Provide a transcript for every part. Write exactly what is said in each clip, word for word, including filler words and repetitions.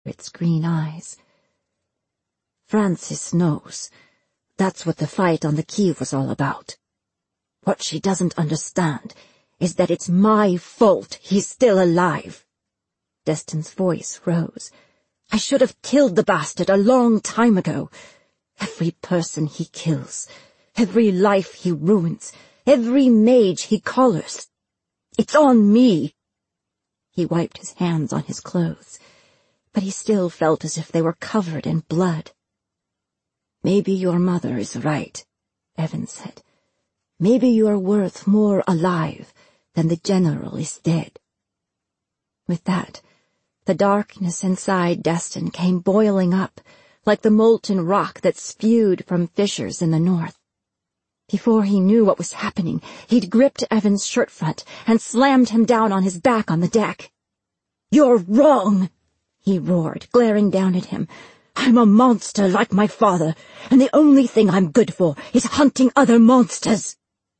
pirate's green eyes. Francis knows. That's what the fight on the quay was all about. What she doesn't understand is that it's my fault he's still alive. Destin's voice rose. I should have killed the bastard a long time ago. Every person he kills, every life he ruins, every mage he collars. It's on me. He wiped his hands on his clothes, but he still felt as if they were covered in blood. Maybe your mother is right, Evan said. Maybe you are worth more alive than the general is dead. With that, the darkness inside Destin came boiling up, like the molten rock that spewed from fissures in the north. Before he knew what was happening, he'd gripped Evan's shirt front and slammed him down on his back on the deck. You're wrong, he roared, glaring down at him. I'm a monster like my father, and the only thing I'm good for is hunting other monsters.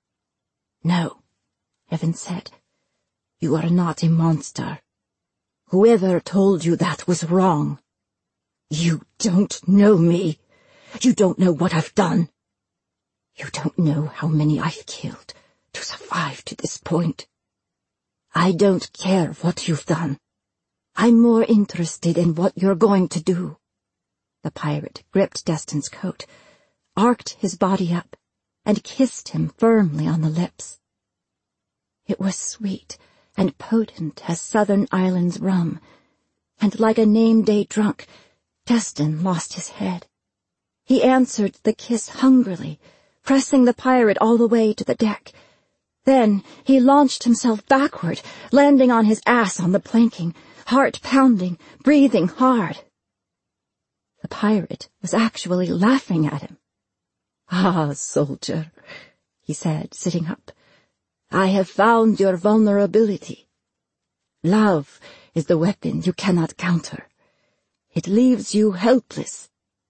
No, Evan said. You are not a monster. Whoever told you that was wrong. You don't know me. You don't know what I've done. You don't know how many I've killed to survive to this point. I don't care what you've done. I'm more interested in what you're going to do. The pirate gripped Destin's coat, arced his body up, and kissed him firmly on the lips. It was sweet and potent as Southern Islands rum, and like a name-day drunk, Destin lost his head. He answered the kiss hungrily, pressing the pirate all the way to the deck. Then he launched himself backward, landing on his ass on the planking, heart pounding, breathing hard. The pirate was actually laughing at him. Ah, soldier, he said, sitting up. I have found your vulnerability. Love is the weapon you cannot counter. It leaves you helpless.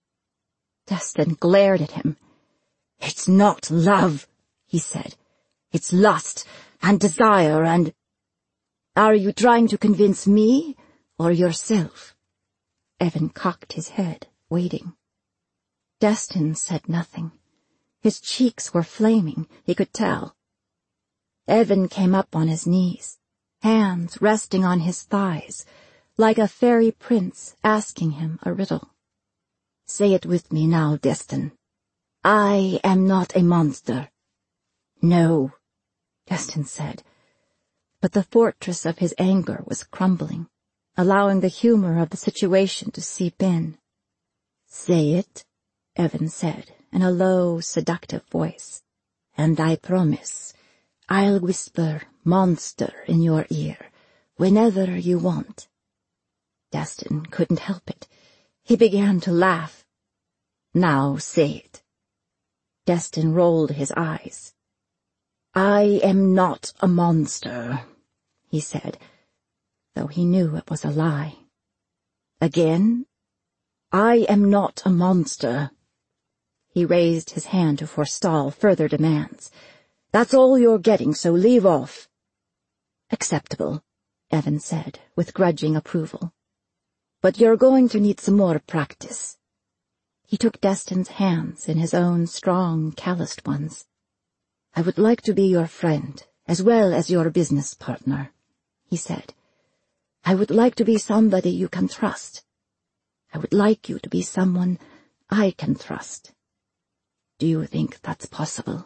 Destin glared at him. It's not love, he said. It's lust and desire and... Are you trying to convince me or yourself? Evan cocked his head, waiting. Destin said nothing. His cheeks were flaming, he could tell. Evan came up on his knees, hands resting on his thighs, like a fairy prince asking him a riddle. Say it with me now, Destin. I am not a monster. No, Destin said, but the fortress of his anger was crumbling, allowing the humor of the situation to seep in. Say it, Evan said, in a low, seductive voice, and I promise I'll whisper monster in your ear whenever you want. Destin couldn't help it. He began to laugh. Now say it. Destin rolled his eyes. I am not a monster, he said, though he knew it was a lie. Again, I am not a monster. He raised his hand to forestall further demands. That's all you're getting, so leave off. Acceptable, Evan said, with grudging approval. But you're going to need some more practice. He took Destin's hands in his own strong, calloused ones. I would like to be your friend, as well as your business partner, he said. I would like to be somebody you can trust. I would like you to be someone I can trust. Do you think that's possible?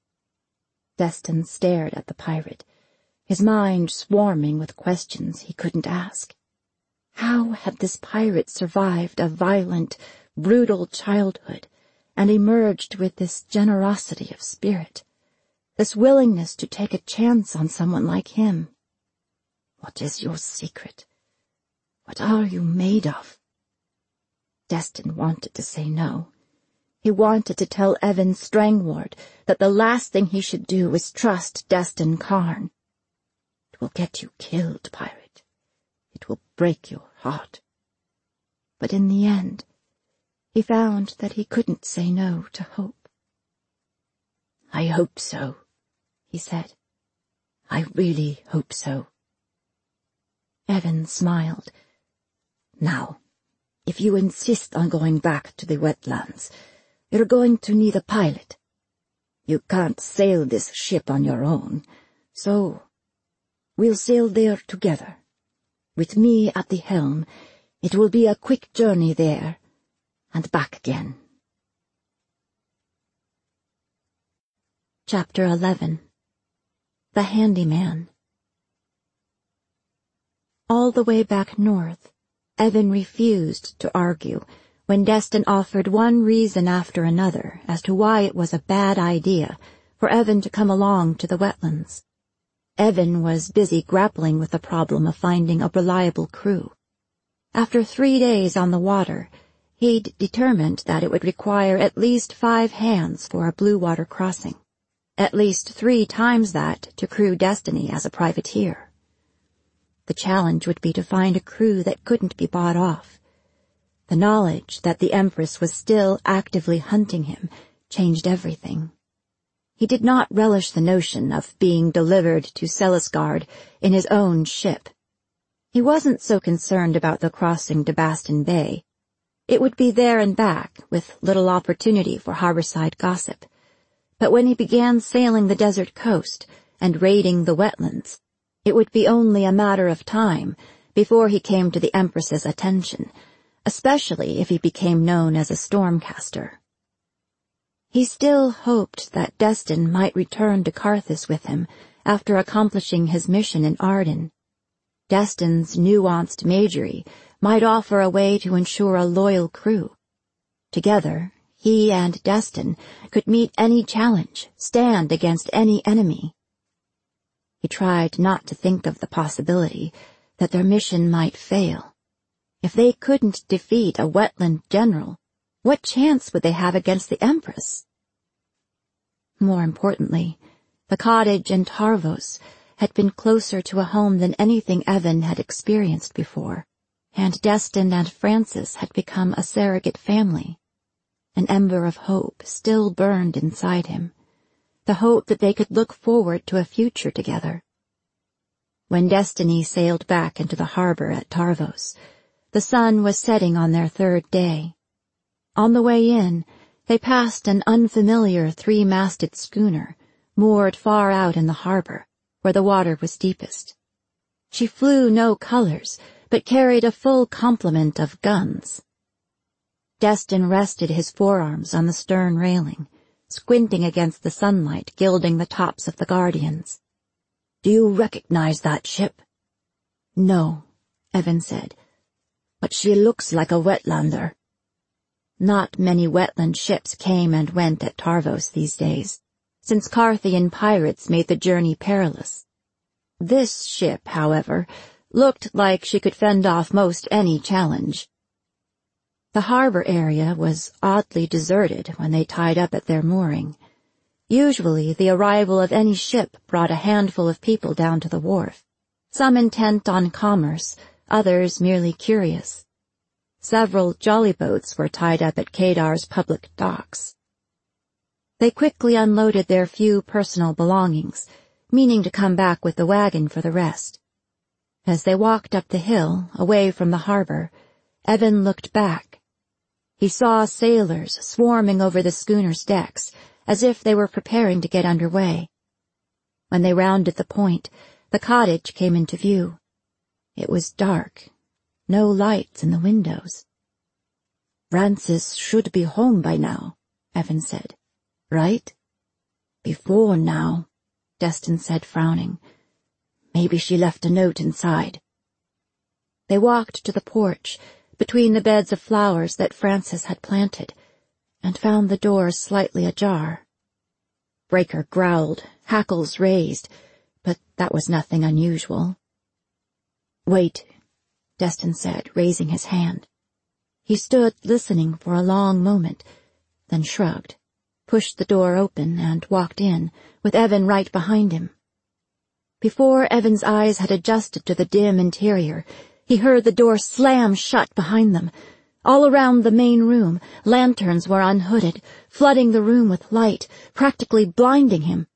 Destin stared at the pirate, his mind swarming with questions he couldn't ask. How had this pirate survived a violent, brutal childhood and emerged with this generosity of spirit, this willingness to take a chance on someone like him? What is your secret? What are you made of? Destin wanted to say no. He wanted to tell Evan Strangward that the last thing he should do was trust Destin Karn. It will get you killed, pirate. It will break your heart. But in the end, he found that he couldn't say no to hope. I hope so, he said. I really hope so. Evan smiled. Now, If you insist on going back to the wetlands, you're going to need a pilot. You can't sail this ship on your own, so we'll sail there together. With me at the helm, it will be a quick journey there and back again. Chapter eleven. The Handyman. All the way back north, Evan refused to argue when Destin offered one reason after another as to why it was a bad idea for Evan to come along to the wetlands. Evan was busy grappling with the problem of finding a reliable crew. After three days on the water, he'd determined that it would require at least five hands for a blue water crossing, at least three times that to crew Destiny as a privateer. The challenge would be to find a crew that couldn't be bought off. The knowledge that the Empress was still actively hunting him changed everything. He did not relish the notion of being delivered to Selisgard in his own ship. He wasn't so concerned about the crossing to Baston Bay. It would be there and back, with little opportunity for harborside gossip. But when he began sailing the desert coast and raiding the wetlands, it would be only a matter of time before he came to the Empress's attention, especially if he became known as a stormcaster. He still hoped that Destin might return to Karthus with him after accomplishing his mission in Arden. Destin's nuanced majory might offer a way to ensure a loyal crew. Together, he and Destin could meet any challenge, stand against any enemy. He tried not to think of the possibility that their mission might fail. If they couldn't defeat a wetland general, what chance would they have against the Empress? More importantly, the cottage in Tarvos had been closer to a home than anything Evan had experienced before, and Destin and Francis had become a surrogate family. An ember of hope still burned inside him, the hope that they could look forward to a future together. When Destiny sailed back into the harbor at Tarvos, the sun was setting on their third day. On the way in, they passed an unfamiliar three-masted schooner, moored far out in the harbor, where the water was deepest. She flew no colors, but carried a full complement of guns. Destin rested his forearms on the stern railing, squinting against the sunlight gilding the tops of the Guardians. "Do you recognize that ship?" "No," Evan said, "but she looks like a wetlander." Not many wetland ships came and went at Tarvos these days, since Carthian pirates made the journey perilous. This ship, however, looked like she could fend off most any challenge. The harbor area was oddly deserted when they tied up at their mooring. Usually the arrival of any ship brought a handful of people down to the wharf, some intent on commerce, others merely curious. Several jolly boats were tied up at Kadar's public docks. They quickly unloaded their few personal belongings, meaning to come back with the wagon for the rest. As they walked up the hill, away from the harbor, Evan looked back. He saw sailors swarming over the schooner's decks, as if they were preparing to get under way. When they rounded the point, the cottage came into view. It was dark. No lights in the windows. "Francis should be home by now," Evan said. "Right?" "Before now," Destin said, frowning. "Maybe she left a note inside." They walked to the porch, between the beds of flowers that Francis had planted, and found the door slightly ajar. Breaker growled, hackles raised, but that was nothing unusual. "Wait," Destin said, raising his hand. He stood listening for a long moment, then shrugged, pushed the door open, and walked in, with Evan right behind him. Before Evan's eyes had adjusted to the dim interior, he heard the door slam shut behind them. All around the main room, lanterns were unhooded, flooding the room with light, practically blinding him.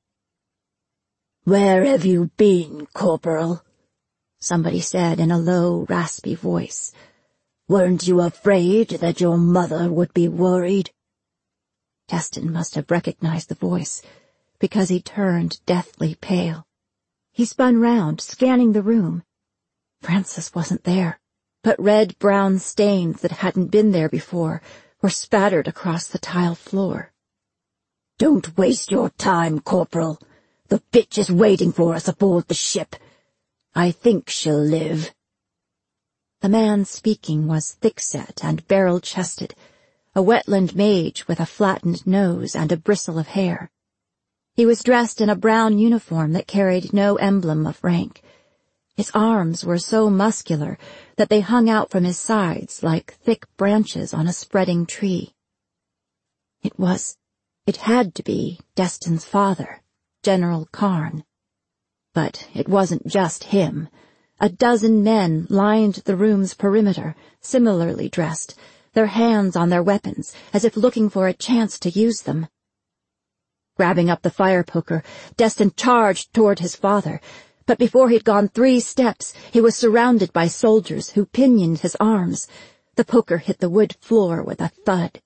"Where have you been, Corporal?" somebody said in a low, raspy voice. Weren't you afraid that your mother would be worried?" Destin must have recognized the voice, because he turned deathly pale. He spun round, scanning the room. Francis wasn't there, but red-brown stains that hadn't been there before were spattered across the tile floor. "Don't waste your time, Corporal. The bitch is waiting for us aboard the ship. I think she'll live." The man speaking was thick-set and barrel-chested, a wetland mage with a flattened nose and a bristle of hair. He was dressed in a brown uniform that carried no emblem of rank. His arms were so muscular that they hung out from his sides like thick branches on a spreading tree. It was, it had to be, Destin's father, General Karn. But it wasn't just him. A dozen men lined the room's perimeter, similarly dressed, their hands on their weapons, as if looking for a chance to use them. Grabbing up the fire poker, Destin charged toward his father, but before he'd gone three steps, he was surrounded by soldiers who pinioned his arms. The poker hit the wood floor with a thud.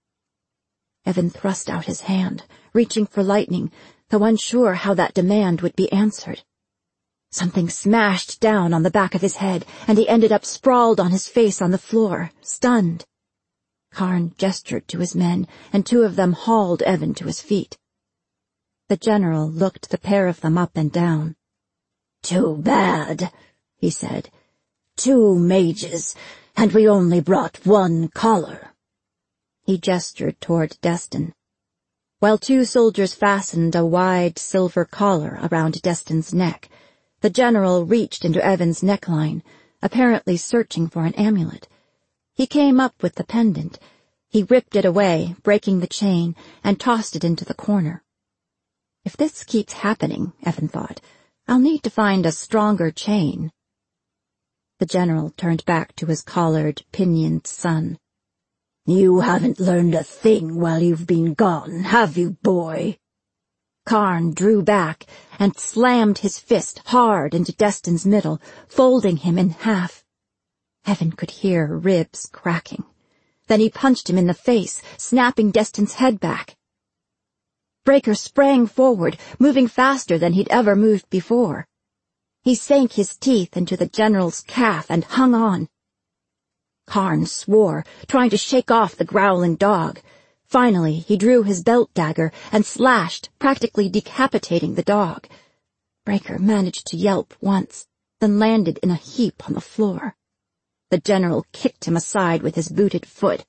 Evan thrust out his hand, reaching for lightning, though unsure how that demand would be answered. Something smashed down on the back of his head, and he ended up sprawled on his face on the floor, stunned. Karn gestured to his men, and two of them hauled Evan to his feet. The general looked the pair of them up and down. "Too bad," he said. "Two mages, and we only brought one collar." He gestured toward Destin. While two soldiers fastened a wide silver collar around Destin's neck, the general reached into Evan's neckline, apparently searching for an amulet. He came up with the pendant. He ripped it away, breaking the chain, and tossed it into the corner. If this keeps happening, Evan thought, I'll need to find a stronger chain. The general turned back to his collared, pinioned son. "You haven't learned a thing while you've been gone, have you, boy?" Karn drew back and slammed his fist hard into Destin's middle, folding him in half. Evan could hear ribs cracking. Then he punched him in the face, snapping Destin's head back. Breaker sprang forward, moving faster than he'd ever moved before. He sank his teeth into the general's calf and hung on. Karn swore, trying to shake off the growling dog. Finally, he drew his belt dagger and slashed, practically decapitating the dog. Breaker managed to yelp once, then landed in a heap on the floor. The general kicked him aside with his booted foot.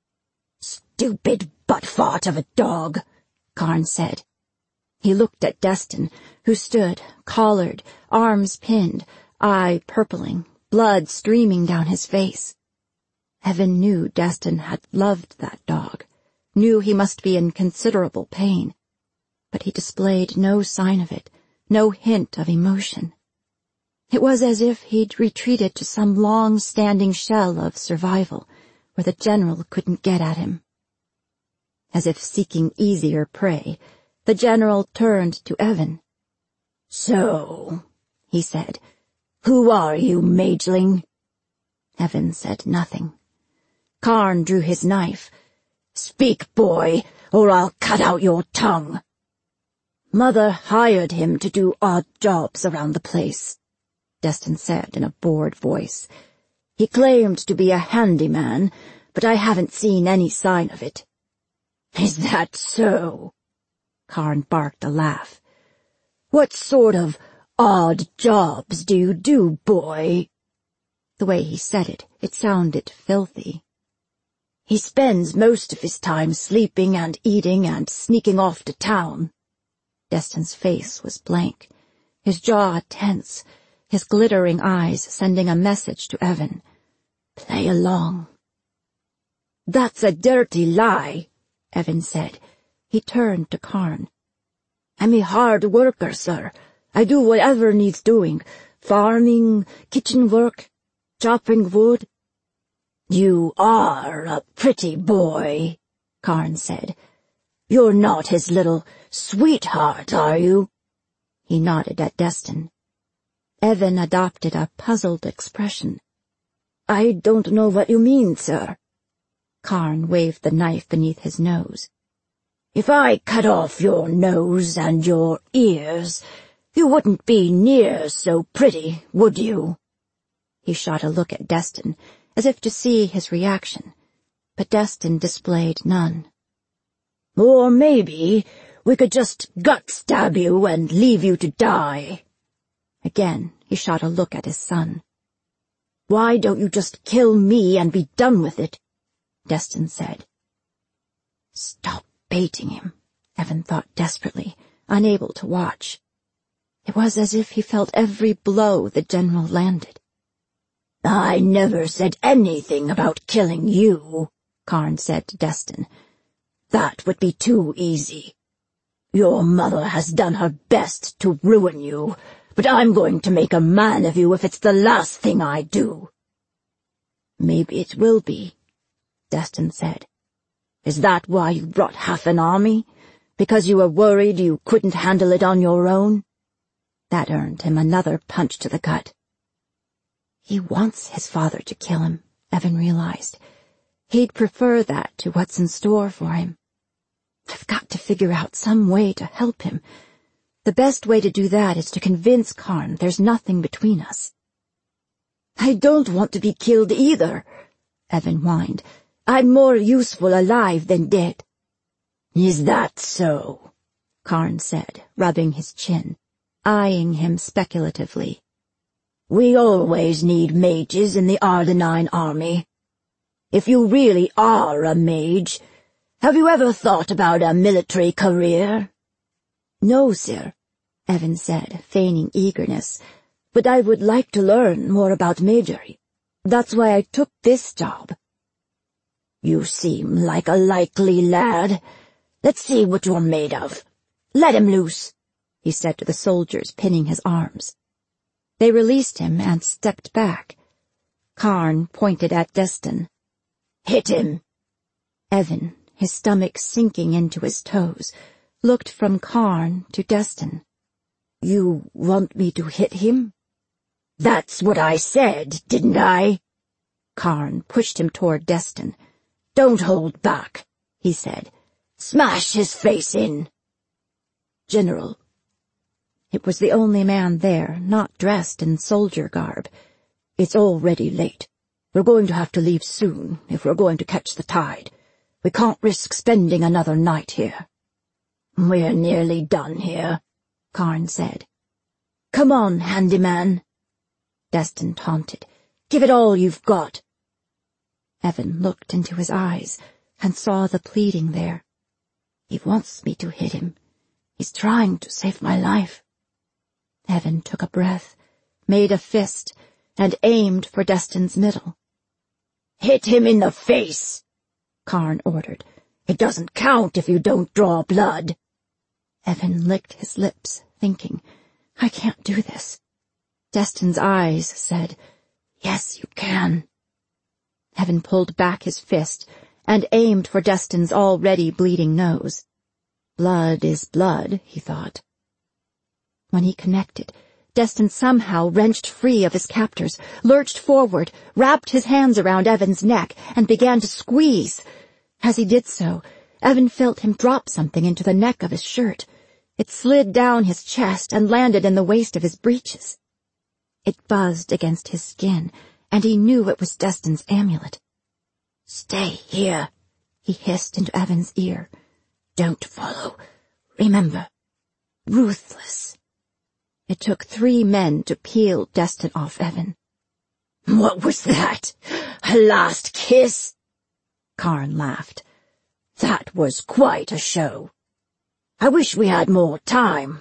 "Stupid butt-fart of a dog," Karn said. He looked at Destin, who stood, collared, arms pinned, eye purpling, blood streaming down his face. Evan knew Destin had loved that dog, knew he must be in considerable pain, but he displayed no sign of it, no hint of emotion. It was as if he'd retreated to some long-standing shell of survival, where the general couldn't get at him. As if seeking easier prey, the general turned to Evan. "So," he said, "who are you, mageling?" Evan said nothing. Karn drew his knife. "Speak, boy, or I'll cut out your tongue." "Mother hired him to do odd jobs around the place," Destin said in a bored voice. "He claimed to be a handyman, but I haven't seen any sign of it." "Is that so?" Karn barked a laugh. "What sort of odd jobs do you do, boy?" The way he said it, it sounded filthy. "He spends most of his time sleeping and eating and sneaking off to town." Destin's face was blank, his jaw tense, his glittering eyes sending a message to Evan. "Play along." "That's a dirty lie," Evan said. He turned to Karn. "I'm a hard worker, sir. I do whatever needs doing. Farming, kitchen work, chopping wood." "You are a pretty boy," Karn said. "You're not his little sweetheart, are you?" He nodded at Destin. Evan adopted a puzzled expression. I don't know what you mean, sir. Karn waved the knife beneath his nose. If I cut off your nose and your ears, you wouldn't be near so pretty, would you? He shot a look at Destin, as if to see his reaction, but Destin displayed none. Or maybe we could just gut-stab you and leave you to die. Again, he shot a look at his son. Why don't you just kill me and be done with it? Destin said. Stop baiting him, Evan thought desperately, unable to watch. It was as if he felt every blow the general landed. I never said anything about killing you, Karn said to Destin. That would be too easy. Your mother has done her best to ruin you, but I'm going to make a man of you if it's the last thing I do. Maybe it will be, Destin said. Is that why you brought half an army? Because you were worried you couldn't handle it on your own? That earned him another punch to the gut. He wants his father to kill him, Evan realized. He'd prefer that to what's in store for him. I've got to figure out some way to help him. The best way to do that is to convince Karn there's nothing between us. I don't want to be killed either, Evan whined. I'm more useful alive than dead. Is that so? Karn said, rubbing his chin, eyeing him speculatively. We always need mages in the Ardenine army. If you really are a mage, have you ever thought about a military career? No, sir, Evan said, feigning eagerness, but I would like to learn more about magery. That's why I took this job. You seem like a likely lad. Let's see what you're made of. Let him loose, he said to the soldiers pinning his arms. They released him and stepped back. Karn pointed at Destin. Hit him. Evan, his stomach sinking into his toes, looked from Karn to Destin. You want me to hit him? That's what I said, didn't I? Karn pushed him toward Destin. Don't hold back, he said. Smash his face in. General. It was the only man there, not dressed in soldier garb. It's already late. We're going to have to leave soon if we're going to catch the tide. We can't risk spending another night here. We're nearly done here, Karn said. Come on, handyman. Destin taunted. Give it all you've got. Evan looked into his eyes and saw the pleading there. He wants me to hit him. He's trying to save my life. Evan took a breath, made a fist, and aimed for Destin's middle. Hit him in the face, Karn ordered. It doesn't count if you don't draw blood. Evan licked his lips, thinking, I can't do this. Destin's eyes said, Yes, you can. Evan pulled back his fist and aimed for Destin's already bleeding nose. Blood is blood, he thought. When he connected, Destin somehow wrenched free of his captors, lurched forward, wrapped his hands around Evan's neck, and began to squeeze. As he did so, Evan felt him drop something into the neck of his shirt. It slid down his chest and landed in the waist of his breeches. It buzzed against his skin, and he knew it was Destin's amulet. Stay here, he hissed into Evan's ear. Don't follow. Remember, ruthless. It took three men to peel Destin off Evan. What was that? A last kiss? Karn laughed. That was quite a show. I wish we had more time.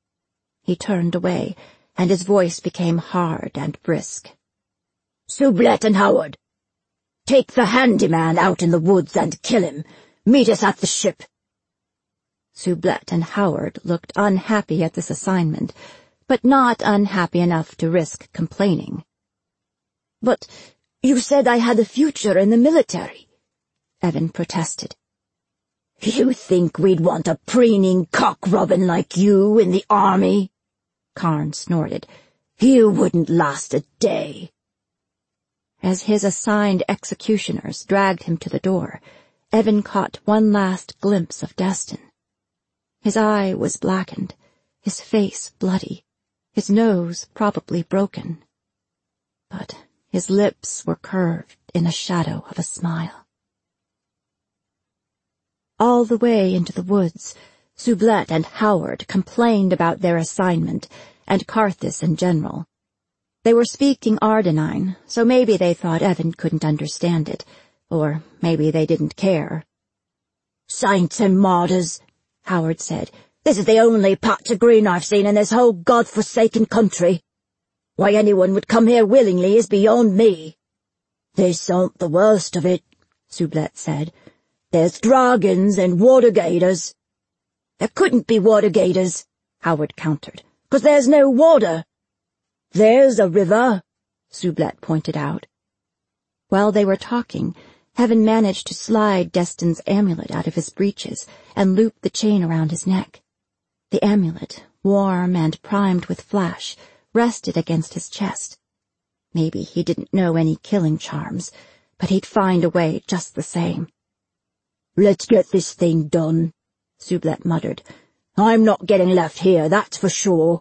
He turned away, and his voice became hard and brisk. Sublette and Howard, take the handyman out in the woods and kill him. Meet us at the ship. Sublette and Howard looked unhappy at this assignment, but not unhappy enough to risk complaining. But you said I had a future in the military, Evan protested. You think we'd want a preening cock-robin like you in the army? Karn snorted. You wouldn't last a day. As his assigned executioners dragged him to the door, Evan caught one last glimpse of Destin. His eye was blackened, his face bloody, his nose probably broken. But his lips were curved in the shadow of a smile. All the way into the woods, Sublette and Howard complained about their assignment and Karthus in general. They were speaking Ardenine, so maybe they thought Evan couldn't understand it, or maybe they didn't care. "Saints and martyrs," Howard said. "This is the only patch of green I've seen in this whole god-forsaken country. Why anyone would come here willingly is beyond me." "This aren't the worst of it," Sublette said. "There's dragons and water gators." "There couldn't be water gators," Howard countered, "'cause there's no water." "There's a river," Sublette pointed out. While they were talking, Evan managed to slide Destin's amulet out of his breeches and loop the chain around his neck. The amulet, warm and primed with flash, rested against his chest. Maybe he didn't know any killing charms, but he'd find a way just the same. "Let's get this thing done," Sublette muttered. "I'm not getting left here, that's for sure."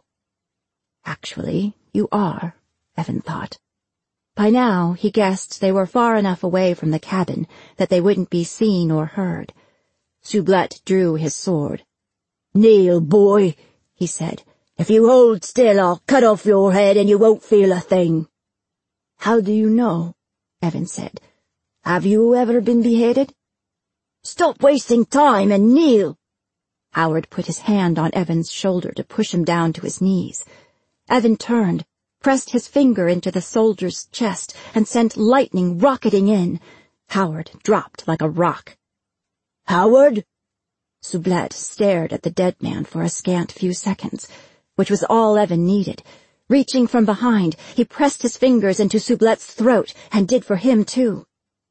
Actually, you are, Evan thought. By now, he guessed they were far enough away from the cabin that they wouldn't be seen or heard. Sublette drew his sword. "Kneel, boy," he said. "If you hold still, I'll cut off your head and you won't feel a thing." "How do you know?" Evan said. "Have you ever been beheaded?" "Stop wasting time and kneel." Howard put his hand on Evan's shoulder to push him down to his knees. Evan turned, pressed his finger into the soldier's chest, and sent lightning rocketing in. Howard dropped like a rock. "Howard?" Sublette stared at the dead man for a scant few seconds, which was all Evan needed. Reaching from behind, he pressed his fingers into Sublette's throat and did for him, too.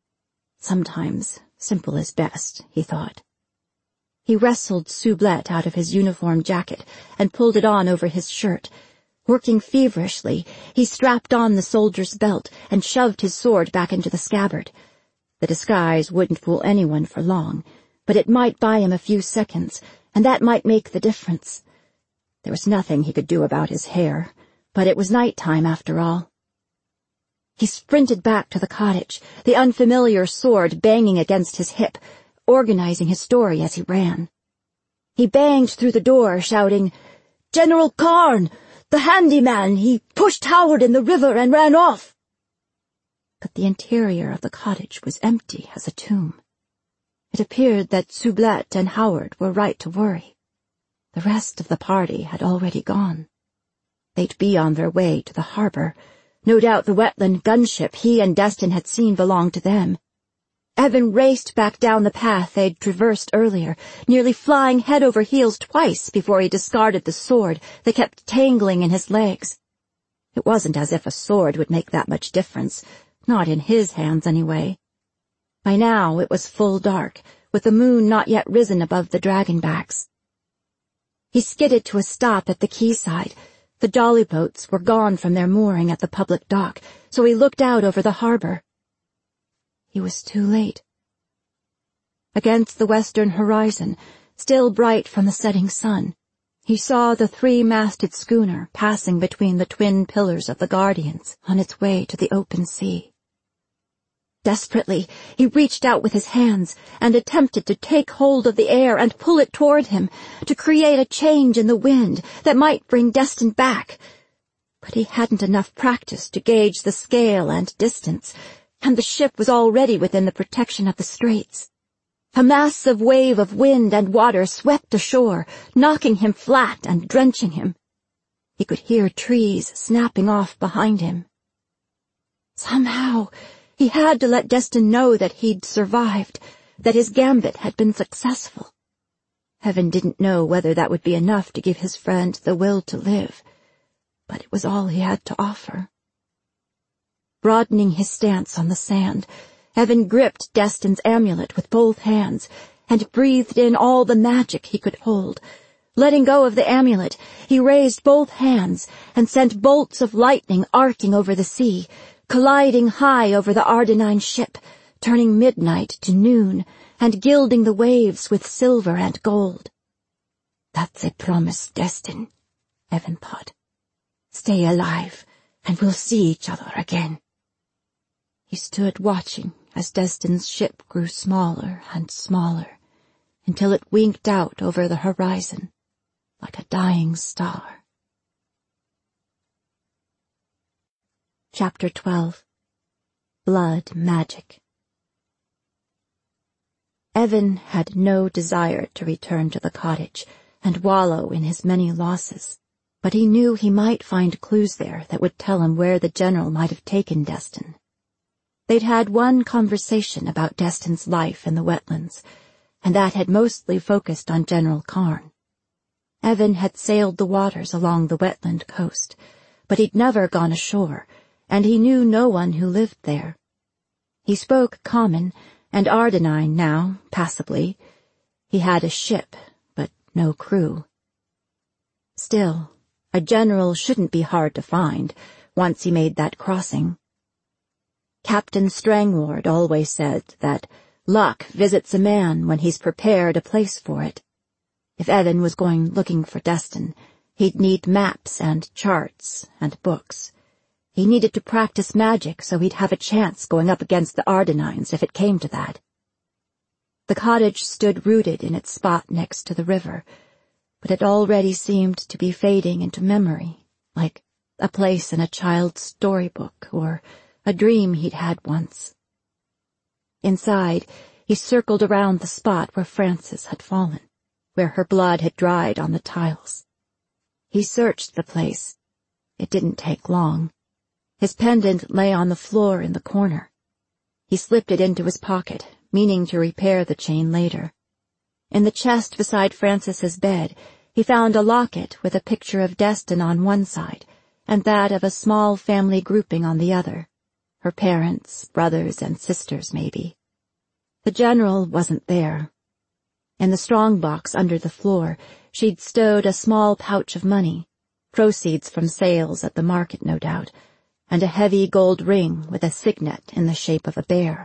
Sometimes simple is best, he thought. He wrestled Sublette out of his uniform jacket and pulled it on over his shirt. Working feverishly, he strapped on the soldier's belt and shoved his sword back into the scabbard. The disguise wouldn't fool anyone for long, but it might buy him a few seconds, and that might make the difference. There was nothing he could do about his hair, but it was night time after all. He sprinted back to the cottage, the unfamiliar sword banging against his hip, organizing his story as he ran. He banged through the door, shouting, "General Karn! The handyman! He pushed Howard in the river and ran off!" But the interior of the cottage was empty as a tomb. It appeared that Sublette and Howard were right to worry. The rest of the party had already gone. They'd be on their way to the harbor. No doubt the wetland gunship he and Destin had seen belonged to them. Evan raced back down the path they'd traversed earlier, nearly flying head over heels twice before he discarded the sword that kept tangling in his legs. It wasn't as if a sword would make that much difference, not in his hands anyway. By now it was full dark, with the moon not yet risen above the dragon backs. He skidded to a stop at the quayside. The jolly boats were gone from their mooring at the public dock, so he looked out over the harbor. He was too late. Against the western horizon, still bright from the setting sun, he saw the three-masted schooner passing between the twin pillars of the Guardians on its way to the open sea. Desperately, he reached out with his hands and attempted to take hold of the air and pull it toward him, to create a change in the wind that might bring Destin back. But he hadn't enough practice to gauge the scale and distance, and the ship was already within the protection of the straits. A massive wave of wind and water swept ashore, knocking him flat and drenching him. He could hear trees snapping off behind him. Somehow, he had to let Destin know that he'd survived, that his gambit had been successful. Evan didn't know whether that would be enough to give his friend the will to live, but it was all he had to offer. Broadening his stance on the sand, Evan gripped Destin's amulet with both hands and breathed in all the magic he could hold. Letting go of the amulet, he raised both hands and sent bolts of lightning arcing over the sea, colliding high over the Ardenine ship, turning midnight to noon, and gilding the waves with silver and gold. That's a promise, Destin, Evan thought. Stay alive, and we'll see each other again. He stood watching as Destin's ship grew smaller and smaller, until it winked out over the horizon like a dying star. Chapter twelve. Blood Magic. Evan had no desire to return to the cottage and wallow in his many losses, but he knew he might find clues there that would tell him where the general might have taken Destin. They'd had one conversation about Destin's life in the wetlands, and that had mostly focused on General Karn. Evan had sailed the waters along the wetland coast, but he'd never gone ashore, and he knew no one who lived there. He spoke Common and Ardenine now, passably. He had a ship, but no crew. Still, a general shouldn't be hard to find, once he made that crossing. Captain Strangward always said that luck visits a man when he's prepared a place for it. If Evan was going looking for Destin, he'd need maps and charts and books. He needed to practice magic so he'd have a chance going up against the Ardenines if it came to that. The cottage stood rooted in its spot next to the river, but it already seemed to be fading into memory, like a place in a child's storybook or a dream he'd had once. Inside, he circled around the spot where Frances had fallen, where her blood had dried on the tiles. He searched the place. It didn't take long. His pendant lay on the floor in the corner. He slipped it into his pocket, meaning to repair the chain later. In the chest beside Frances's bed, he found a locket with a picture of Destin on one side and that of a small family grouping on the other. Her parents, brothers, and sisters, maybe. The general wasn't there. In the strongbox under the floor, she'd stowed a small pouch of money, proceeds from sales at the market, no doubt, and a heavy gold ring with a signet in the shape of a bear.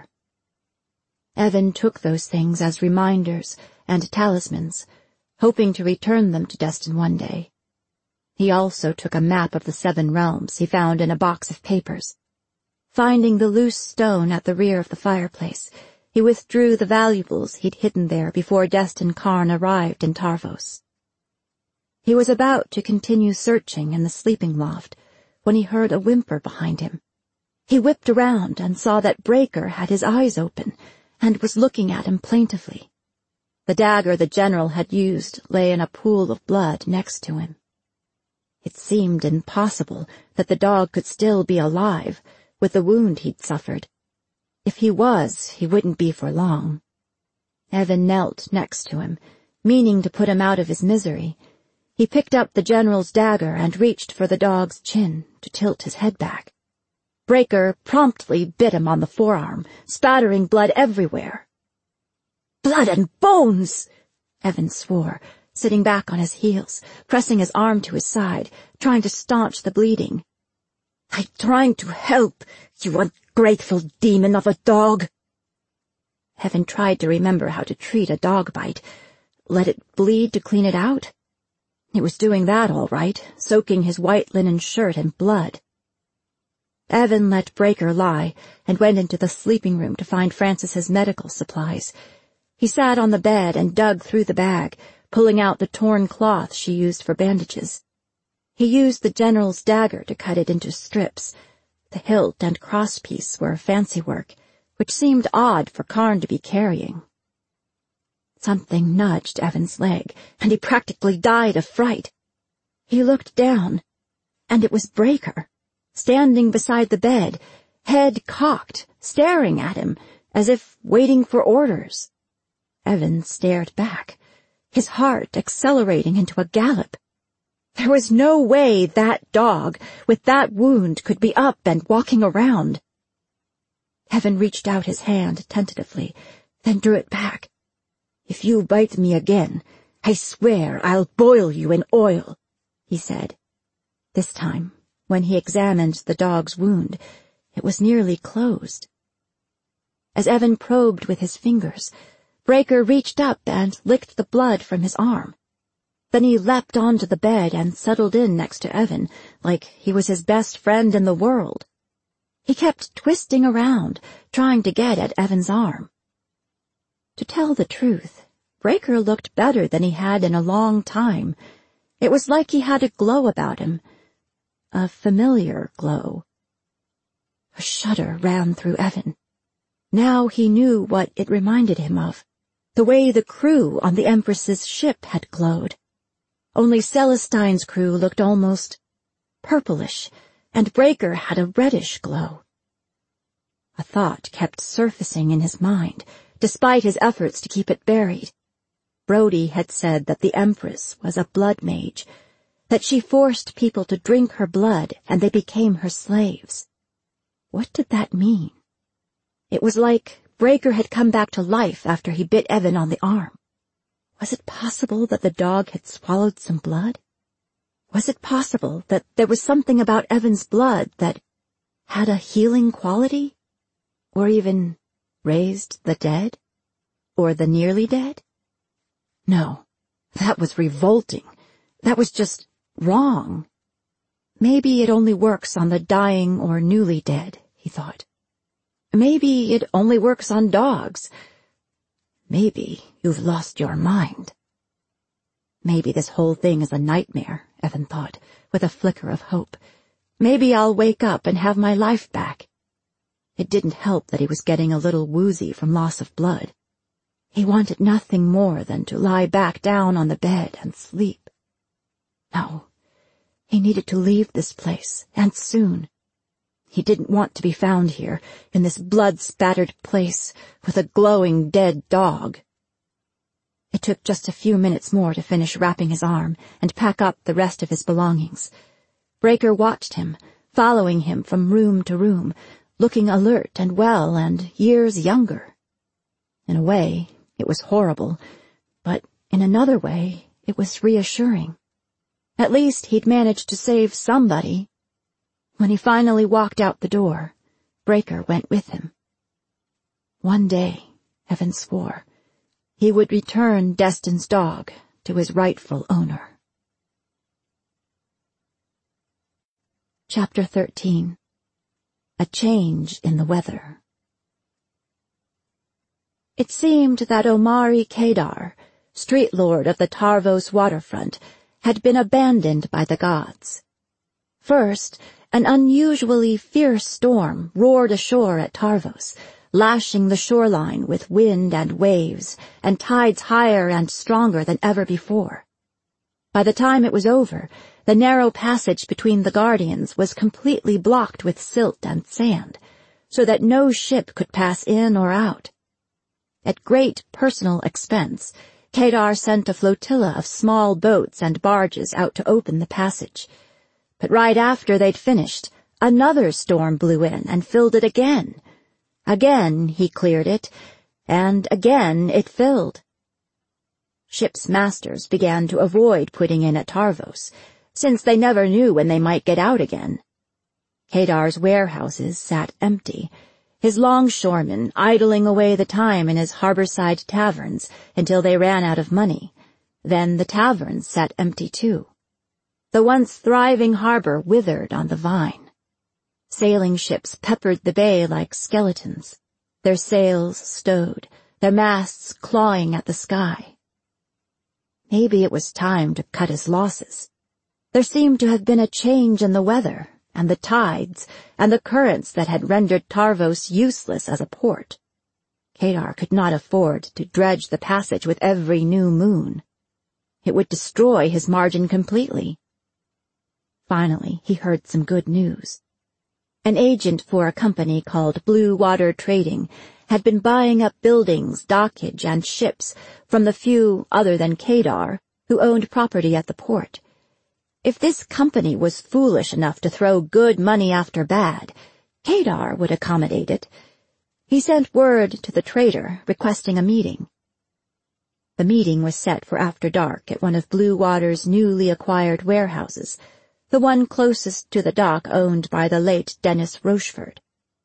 Evan took those things as reminders and talismans, hoping to return them to Destin one day. He also took a map of the Seven Realms he found in a box of papers. Finding the loose stone at the rear of the fireplace, he withdrew the valuables he'd hidden there before Destin Karn arrived in Tarvos. He was about to continue searching in the sleeping loft when he heard a whimper behind him. He whipped around and saw that Breaker had his eyes open and was looking at him plaintively. The dagger the general had used lay in a pool of blood next to him. It seemed impossible that the dog could still be alive with the wound he'd suffered. If he was, he wouldn't be for long. Evan knelt next to him, meaning to put him out of his misery. He picked up the general's dagger and reached for the dog's chin to tilt his head back. Breaker promptly bit him on the forearm, spattering blood everywhere. "Blood and bones!" Evan swore, sitting back on his heels, pressing his arm to his side, trying to staunch the bleeding. "I'm trying to help, you ungrateful demon of a dog." Evan tried to remember how to treat a dog bite. Let it bleed to clean it out? He was doing that all right, soaking his white linen shirt in blood. Evan let Breaker lie and went into the sleeping room to find Frances's medical supplies. He sat on the bed and dug through the bag, pulling out the torn cloth she used for bandages. He used the general's dagger to cut it into strips. The hilt and crosspiece were fancy work, which seemed odd for Karn to be carrying. Something nudged Evan's leg, and he practically died of fright. He looked down, and it was Breaker, standing beside the bed, head cocked, staring at him, as if waiting for orders. Evan stared back, his heart accelerating into a gallop. There was no way that dog, with that wound, could be up and walking around. Evan reached out his hand tentatively, then drew it back. "If you bite me again, I swear I'll boil you in oil," he said. This time, when he examined the dog's wound, It was nearly closed. As Evan probed with his fingers, Breaker reached up and licked the blood from his arm. Then he leapt onto the bed and settled in next to Evan, like he was his best friend in the world. He kept twisting around, trying to get at Evan's arm. To tell the truth, Breaker looked better than he had in a long time. It was like he had a glow about him. A familiar glow. A shudder ran through Evan. Now he knew what it reminded him of. The way the crew on the Empress's ship had glowed. Only Celestine's crew looked almost purplish, and Breaker had a reddish glow. A thought kept surfacing in his mind, despite his efforts to keep it buried. Brody had said that the Empress was a blood mage, that she forced people to drink her blood and they became her slaves. What did that mean? It was like Breaker had come back to life after he bit Evan on the arm. Was it possible that the dog had swallowed some blood? Was it possible that there was something about Evan's blood that had a healing quality? Or even raised the dead? Or the nearly dead? No, that was revolting. That was just wrong. Maybe it only works on the dying or newly dead, he thought. Maybe it only works on dogs. Maybe you've lost your mind. Maybe this whole thing is a nightmare, Evan thought, with a flicker of hope. Maybe I'll wake up and have my life back. It didn't help that he was getting a little woozy from loss of blood. He wanted nothing more than to lie back down on the bed and sleep. No, he needed to leave this place, and soon. He didn't want to be found here, in this blood-spattered place, with a glowing dead dog. It took just a few minutes more to finish wrapping his arm and pack up the rest of his belongings. Breaker watched him, following him from room to room, looking alert and well and years younger. In a way, it was horrible, but in another way, it was reassuring. At least he'd managed to save somebody. When he finally walked out the door, Breaker went with him. One day, Evan swore, he would return Destin's dog to his rightful owner. Chapter thirteen. A Change in the Weather. It seemed that Omari Kedar, street lord of the Tarvos waterfront, had been abandoned by the gods. First, an unusually fierce storm roared ashore at Tarvos, lashing the shoreline with wind and waves, and tides higher and stronger than ever before. By the time it was over, the narrow passage between the Guardians was completely blocked with silt and sand, so that no ship could pass in or out. At great personal expense, Kedar sent a flotilla of small boats and barges out to open the passage. But right after they'd finished, another storm blew in and filled it again. Again he cleared it, and again it filled. Ship's masters began to avoid putting in at Tarvos, since they never knew when they might get out again. Kedar's warehouses sat empty, his longshoremen idling away the time in his harborside taverns until they ran out of money. Then the taverns sat empty too. The once thriving harbor withered on the vine. Sailing ships peppered the bay like skeletons, their sails stowed, their masts clawing at the sky. Maybe it was time to cut his losses. There seemed to have been a change in the weather, and the tides, and the currents that had rendered Tarvos useless as a port. Kedar could not afford to dredge the passage with every new moon. It would destroy his margin completely. Finally, he heard some good news. An agent for a company called Blue Water Trading had been buying up buildings, dockage, and ships from the few other than Kedar who owned property at the port. If this company was foolish enough to throw good money after bad, Kedar would accommodate it. He sent word to the trader requesting a meeting. The meeting was set for after dark at one of Blue Water's newly acquired warehouses, the one closest to the dock owned by the late Dennis Rocheford.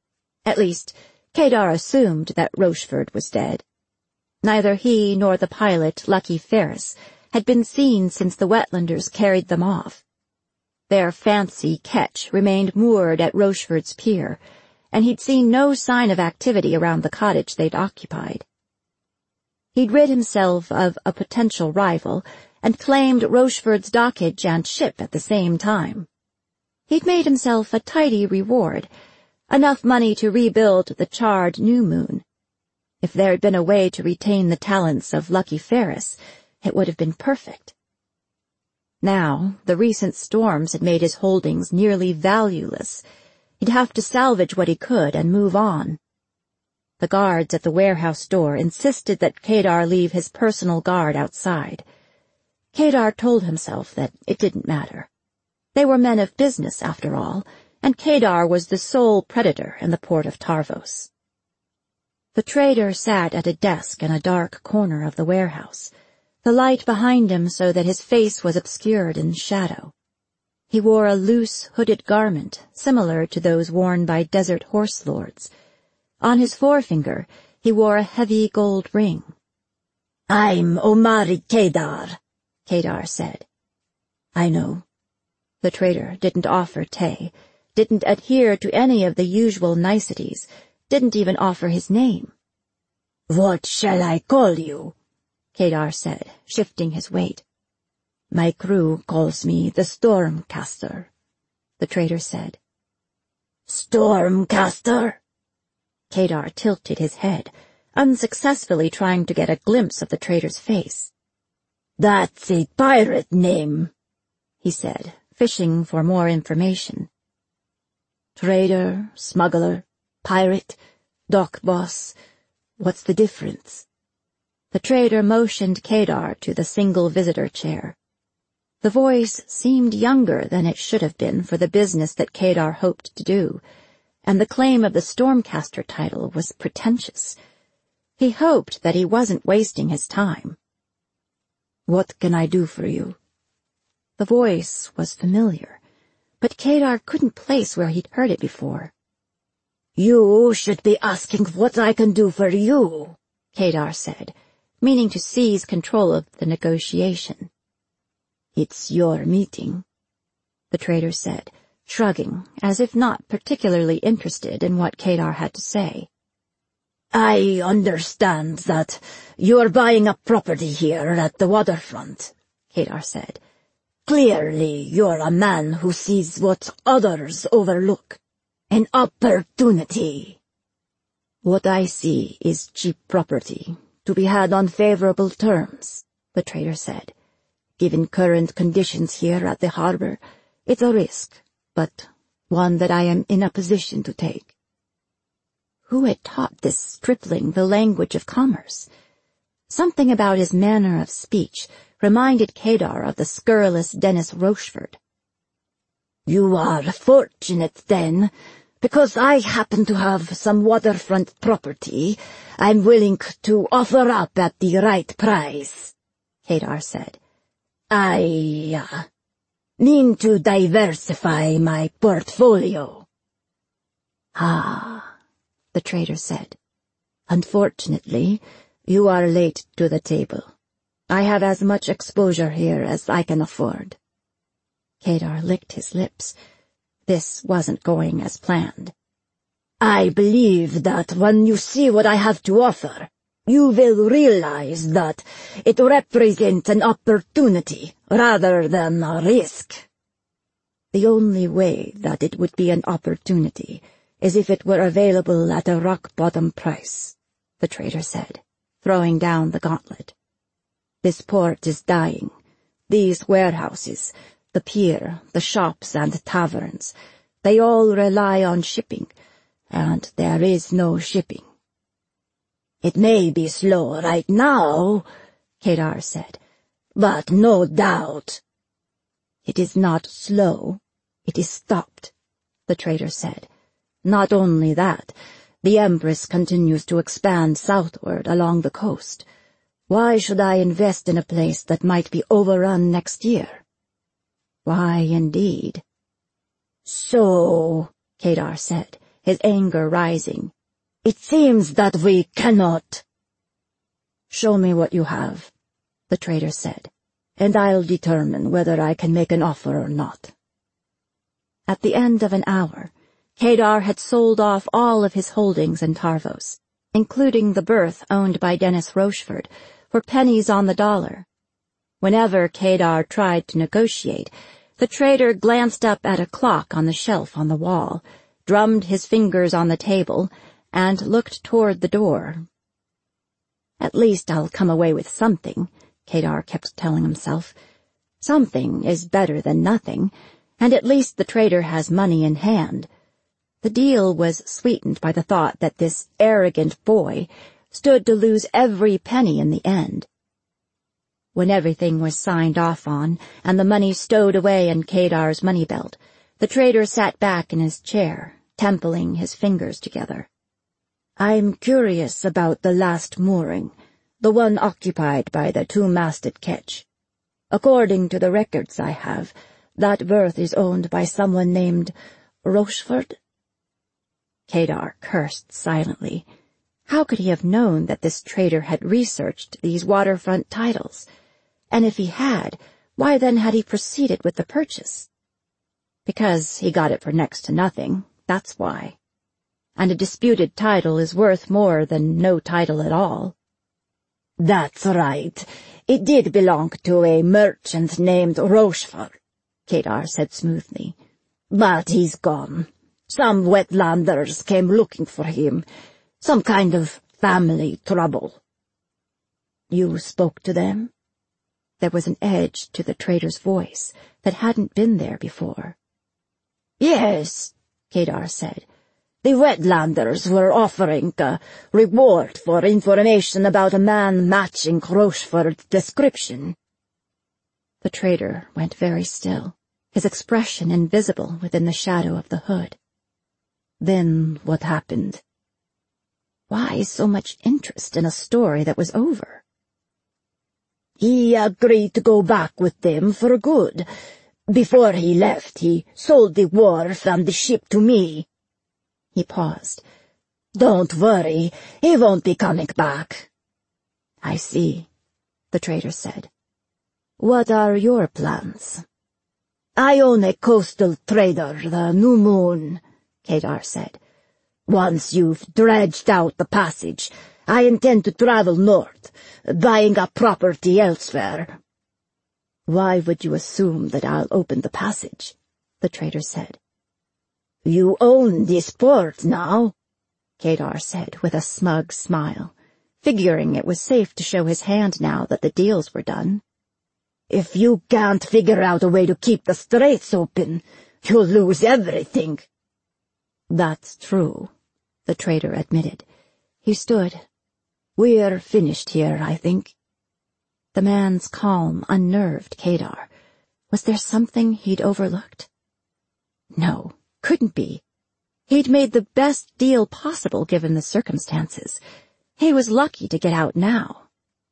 At least, Kedar assumed that Rochefort was dead. Neither he nor the pilot, Lucky Ferris, had been seen since the Wetlanders carried them off. Their fancy ketch remained moored at Rochefort's pier, and he'd seen no sign of activity around the cottage they'd occupied. He'd rid himself of a potential rival and claimed Rochefort's dockage and ship at the same time. He'd made himself a tidy reward, enough money to rebuild the charred New Moon. If there had been a way to retain the talents of Lucky Ferris, it would have been perfect. Now, the recent storms had made his holdings nearly valueless. He'd have to salvage what he could and move on. The guards at the warehouse door insisted that Kedar leave his personal guard outside. Kedar told himself that it didn't matter. They were men of business, after all, and Kedar was the sole predator in the port of Tarvos. The trader sat at a desk in a dark corner of the warehouse, the light behind him so that his face was obscured in shadow. He wore a loose, hooded garment, similar to those worn by desert horse lords. On his forefinger, he wore a heavy gold ring. "I'm Omari Kedar," Kedar said. "I know." The trader didn't offer tea, didn't adhere to any of the usual niceties, didn't even offer his name. "What shall I call you?" Kedar said, shifting his weight. "My crew calls me the Stormcaster," the trader said. "Stormcaster?" Kedar tilted his head, unsuccessfully trying to get a glimpse of the trader's face. "That's a pirate name," he said, fishing for more information. "Trader, smuggler, pirate, dock boss, what's the difference?" The trader motioned Kedar to the single visitor chair. The voice seemed younger than it should have been for the business that Kedar hoped to do, and the claim of the Stormcaster title was pretentious. He hoped that he wasn't wasting his time. "What can I do for you?" The voice was familiar, but Kedar couldn't place where he'd heard it before. "You should be asking what I can do for you," Kedar said, meaning to seize control of the negotiation. "It's your meeting," the trader said, shrugging, as if not particularly interested in what Kedar had to say. "I understand that you're buying a property here at the waterfront," Kedar said. "Clearly you're a man who sees what others overlook. An opportunity." "What I see is cheap property, to be had on favorable terms," the trader said. "Given current conditions here at the harbor, it's a risk, but one that I am in a position to take." Who had taught this stripling the language of commerce? Something about his manner of speech reminded Kedar of the scurrilous Dennis Rochefort. "You are fortunate, then, because I happen to have some waterfront property I'm willing to offer up at the right price," Kedar said. "I uh, mean to diversify my portfolio." "Ah," the trader said. "Unfortunately, you are late to the table. I have as much exposure here as I can afford." Kedar licked his lips. This wasn't going as planned. "I believe that when you see what I have to offer, you will realize that it represents an opportunity rather than a risk." "The only way that it would be an opportunity is if it were available at a rock-bottom price," the trader said, throwing down the gauntlet. "This port is dying. These warehouses, the pier, the shops and taverns, they all rely on shipping, and there is no shipping." "It may be slow right now," Kedar said, "but no doubt." "It is not slow, it is stopped," the trader said. "Not only that, the Empress continues to expand southward along the coast. Why should I invest in a place that might be overrun next year?" "Why, indeed." "So," Kedar said, his anger rising. "It seems that we cannot." "Show me what you have," the trader said, "and I'll determine whether I can make an offer or not." At the end of an hour, Kedar had sold off all of his holdings in Tarvos, including the berth owned by Dennis Rochefort, for pennies on the dollar. Whenever Kedar tried to negotiate, the trader glanced up at a clock on the shelf on the wall, drummed his fingers on the table, and looked toward the door. "At least I'll come away with something," Kedar kept telling himself. "Something is better than nothing, and at least the trader has money in hand." The deal was sweetened by the thought that this arrogant boy stood to lose every penny in the end. When everything was signed off on and the money stowed away in Kedar's money belt, the trader sat back in his chair, templing his fingers together. "I'm curious about the last mooring, the one occupied by the two-masted ketch. According to the records I have, that berth is owned by someone named Rochefort." Kedar cursed silently. How could he have known that this trader had researched these waterfront titles? And if he had, why then had he proceeded with the purchase? Because he got it for next to nothing, that's why. And a disputed title is worth more than no title at all. "That's right. It did belong to a merchant named Rochefort," Kedar said smoothly. "But he's gone. Some wetlanders came looking for him. Some kind of family trouble." "You spoke to them?" There was an edge to the trader's voice that hadn't been there before. "Yes," Kedar said. "The wetlanders were offering a reward for information about a man matching Rochefort's description." The trader went very still, his expression invisible within the shadow of the hood. "Then what happened?" Why so much interest in a story that was over? "He agreed to go back with them for good. Before he left, he sold the wharf and the ship to me." He paused. "Don't worry, he won't be coming back." "I see," the trader said. "What are your plans?" "I own a coastal trader, the New Moon," Kedar said. "Once you've dredged out the passage, I intend to travel north, buying up property elsewhere." "Why would you assume that I'll open the passage?" the trader said. "You own this port now," Kedar said with a smug smile, figuring it was safe to show his hand now that the deals were done. "If you can't figure out a way to keep the straits open, you'll lose everything." "That's true," the trader admitted. He stood. "We're finished here, I think." The man's calm unnerved Kedar. Was there something he'd overlooked? No, couldn't be. He'd made the best deal possible given the circumstances. He was lucky to get out now.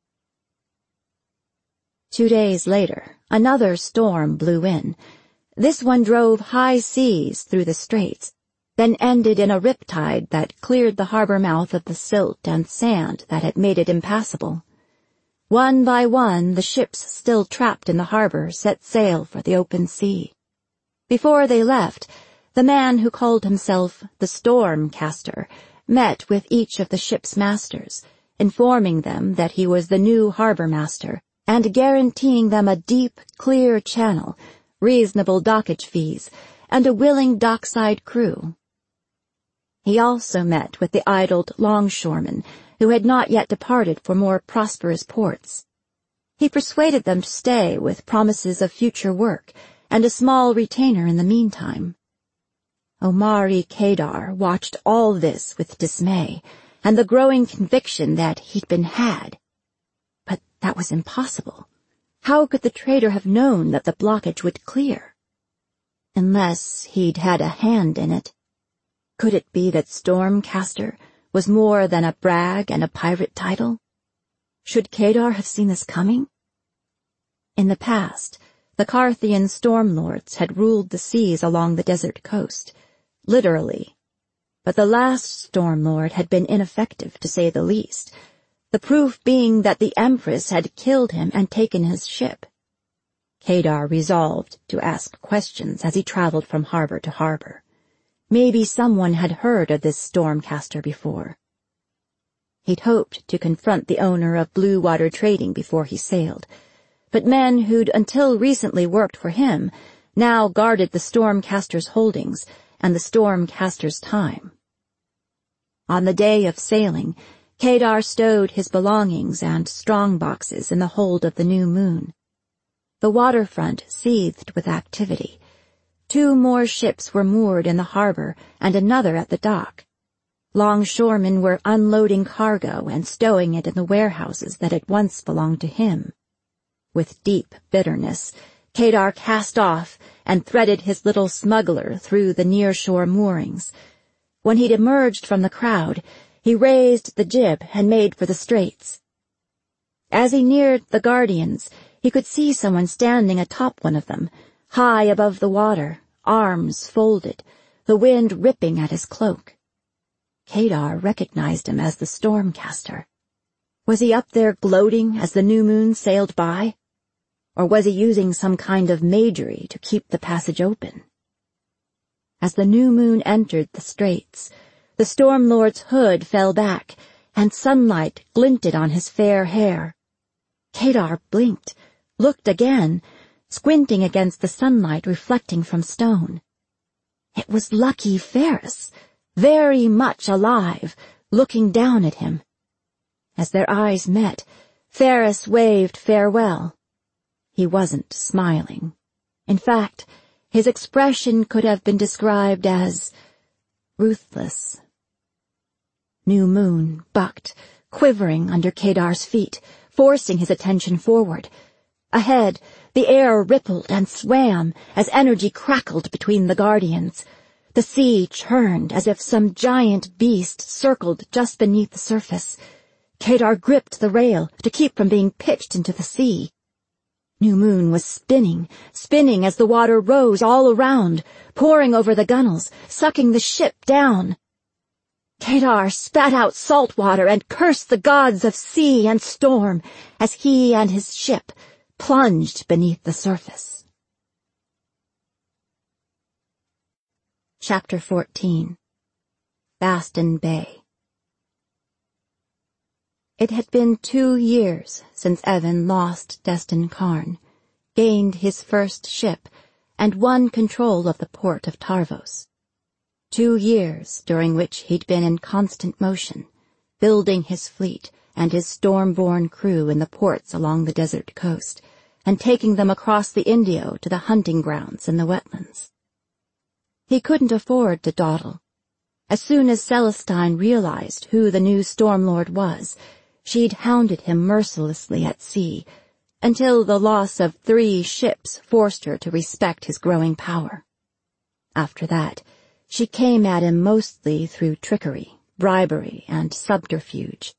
Two days later, another storm blew in. This one drove high seas through the straits, then ended in a riptide that cleared the harbor mouth of the silt and sand that had made it impassable. One by one, the ships still trapped in the harbor set sail for the open sea. Before they left, the man who called himself the Stormcaster met with each of the ship's masters, informing them that he was the new harbor master and guaranteeing them a deep, clear channel, reasonable dockage fees, and a willing dockside crew. He also met with the idled longshoremen who had not yet departed for more prosperous ports. He persuaded them to stay with promises of future work and a small retainer in the meantime. Omari Kedar watched all this with dismay and the growing conviction that he'd been had. But that was impossible. How could the trader have known that the blockage would clear? Unless he'd had a hand in it. Could it be that Stormcaster was more than a brag and a pirate title? Should Kedar have seen this coming? In the past, the Carthian storm lords had ruled the seas along the desert coast, literally. But the last Storm Lord had been ineffective, to say the least, the proof being that the Empress had killed him and taken his ship. Kedar resolved to ask questions as he traveled from harbor to harbor. Maybe someone had heard of this Stormcaster before. He'd hoped to confront the owner of Blue Water Trading before he sailed, but men who'd until recently worked for him now guarded the Stormcaster's holdings and the Stormcaster's time. On the day of sailing, Kedar stowed his belongings and strongboxes in the hold of the New Moon. The waterfront seethed with activity. Two more ships were moored in the harbor and another at the dock. Longshoremen were unloading cargo and stowing it in the warehouses that had once belonged to him. With deep bitterness, Kedar cast off and threaded his little smuggler through the nearshore moorings. When he'd emerged from the crowd, he raised the jib and made for the straits. As he neared the Guardians, he could see someone standing atop one of them, high above the water, arms folded, the wind ripping at his cloak. Kedar recognized him as the Stormcaster. Was he up there gloating as the New Moon sailed by? Or was he using some kind of magery to keep the passage open? As the New Moon entered the straits, the Storm Lord's hood fell back, and sunlight glinted on his fair hair. Kedar blinked, looked again, squinting against the sunlight reflecting from stone. It was Lucky Ferris, very much alive, looking down at him. As their eyes met, Ferris waved farewell. He wasn't smiling. In fact, his expression could have been described as ruthless. New Moon bucked, quivering under Kedar's feet, forcing his attention forward. Ahead, the air rippled and swam as energy crackled between the Guardians. The sea churned as if some giant beast circled just beneath the surface. Kedar gripped the rail to keep from being pitched into the sea. New Moon was spinning, spinning as the water rose all around, pouring over the gunwales, sucking the ship down. Kedar spat out salt water and cursed the gods of sea and storm as he and his ship plunged beneath the surface. Chapter fourteen. Baston Bay. It had been two years since Evan lost Destin Karn, gained his first ship, and won control of the port of Tarvos. Two years during which he'd been in constant motion, building his fleet and his storm-born crew in the ports along the desert coast, and taking them across the Indio to the hunting grounds in the wetlands. He couldn't afford to dawdle. As soon as Celestine realized who the new Stormlord was, she'd hounded him mercilessly at sea, until the loss of three ships forced her to respect his growing power. After that, she came at him mostly through trickery, bribery, and subterfuge.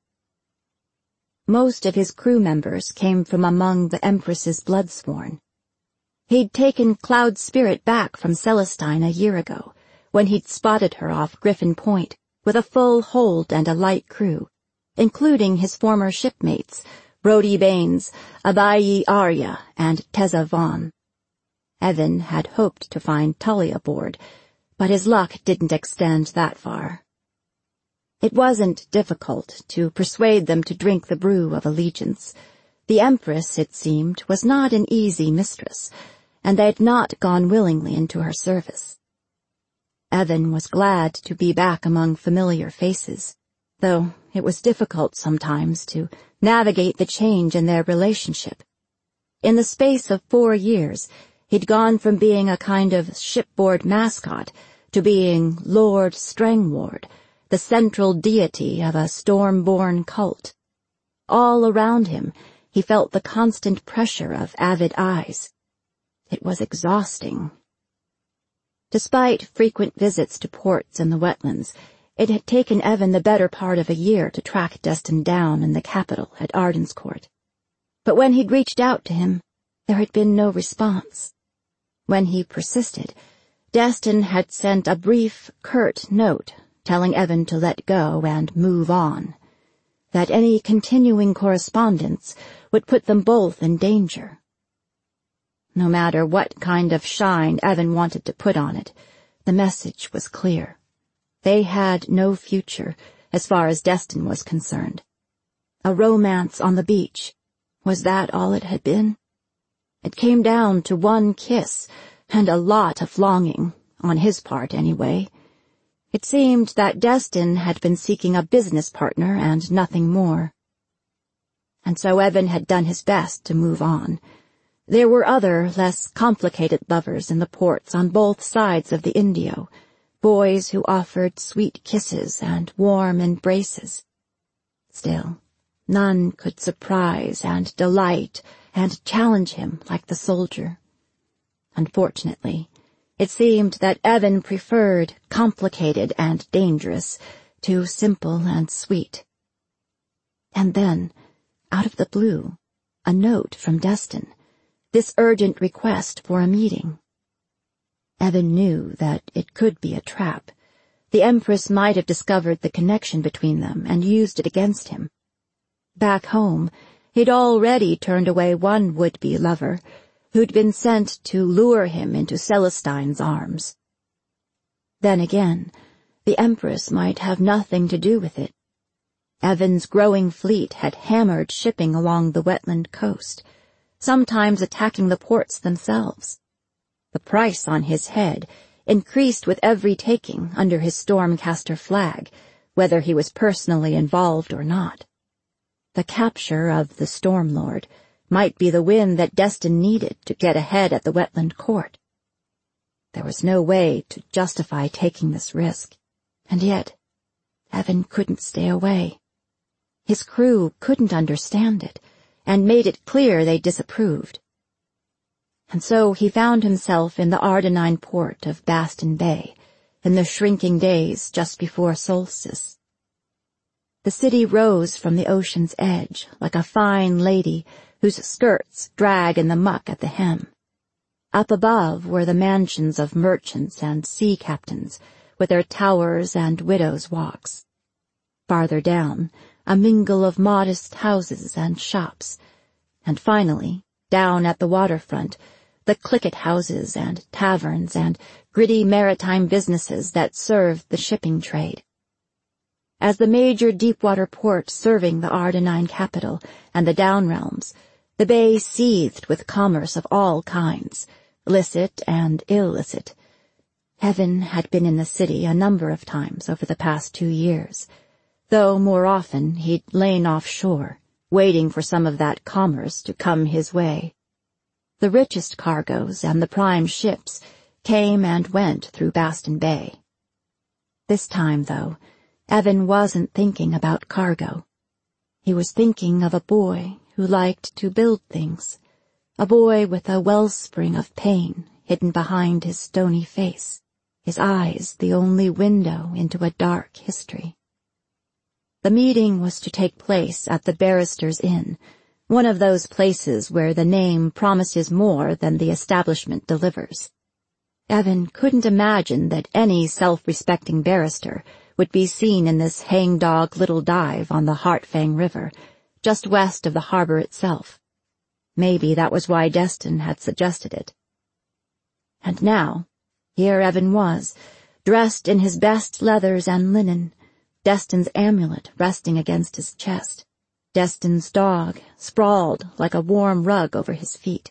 Most of his crew members came from among the Empress's bloodsworn. He'd taken Cloud Spirit back from Celestine a year ago, when he'd spotted her off Griffin Point with a full hold and a light crew, including his former shipmates, Brody Baines, Abayi Arya, and Teza Vaughn. Evan had hoped to find Tully aboard, but his luck didn't extend that far. It wasn't difficult to persuade them to drink the brew of allegiance. The Empress, it seemed, was not an easy mistress, and they had not gone willingly into her service. Evan was glad to be back among familiar faces, though it was difficult sometimes to navigate the change in their relationship. In the space of four years, he'd gone from being a kind of shipboard mascot to being Lord Strangward, the central deity of a storm-born cult. All around him, he felt the constant pressure of avid eyes. It was exhausting. Despite frequent visits to ports and the wetlands, it had taken Evan the better part of a year to track Destin down in the capital at Ardenskourt. But when he'd reached out to him, there had been no response. When he persisted, Destin had sent a brief, curt note, telling Evan to let go and move on, that any continuing correspondence would put them both in danger. No matter what kind of shine Evan wanted to put on it, the message was clear. They had no future, as far as Destin was concerned. A romance on the beach, was that all it had been? It came down to one kiss, and a lot of longing, on his part anyway. It seemed that Destin had been seeking a business partner and nothing more. And so Evan had done his best to move on. There were other, less complicated lovers in the ports on both sides of the Indio, boys who offered sweet kisses and warm embraces. Still, none could surprise and delight and challenge him like the soldier. Unfortunately, it seemed that Evan preferred complicated and dangerous to simple and sweet. And then, out of the blue, a note from Destin, this urgent request for a meeting. Evan knew that it could be a trap. The Empress might have discovered the connection between them and used it against him. Back home, he'd already turned away one would-be lover who'd been sent to lure him into Celestine's arms. Then again, the Empress might have nothing to do with it. Evan's growing fleet had hammered shipping along the wetland coast, sometimes attacking the ports themselves. The price on his head increased with every taking under his Stormcaster flag, whether he was personally involved or not. The capture of the Stormlord might be the win that Destin needed to get ahead at the wetland court. There was no way to justify taking this risk, and yet Evan couldn't stay away. His crew couldn't understand it, and made it clear they disapproved. And so he found himself in the Ardenine port of Baston Bay, in the shrinking days just before solstice. The city rose from the ocean's edge like a fine lady whose skirts drag in the muck at the hem. Up above were the mansions of merchants and sea captains, with their towers and widows' walks. Farther down, a mingle of modest houses and shops, and finally, down at the waterfront, the cliquet houses and taverns and gritty maritime businesses that served the shipping trade. As the major deepwater port serving the Ardenine capital and the down realms, the bay seethed with commerce of all kinds, licit and illicit. Evan had been in the city a number of times over the past two years, though more often he'd lain offshore, waiting for some of that commerce to come his way. The richest cargoes and the prime ships came and went through Baston Bay. This time, though, Evan wasn't thinking about cargo. He was thinking of a boy who liked to build things, a boy with a wellspring of pain hidden behind his stony face, his eyes the only window into a dark history. The meeting was to take place at the Barrister's Inn, one of those places where the name promises more than the establishment delivers. Evan couldn't imagine that any self-respecting barrister would be seen in this hangdog little dive on the Hartfang River, just west of the harbor itself. Maybe that was why Destin had suggested it. And now, here Evan was, dressed in his best leathers and linen, Destin's amulet resting against his chest, Destin's dog sprawled like a warm rug over his feet.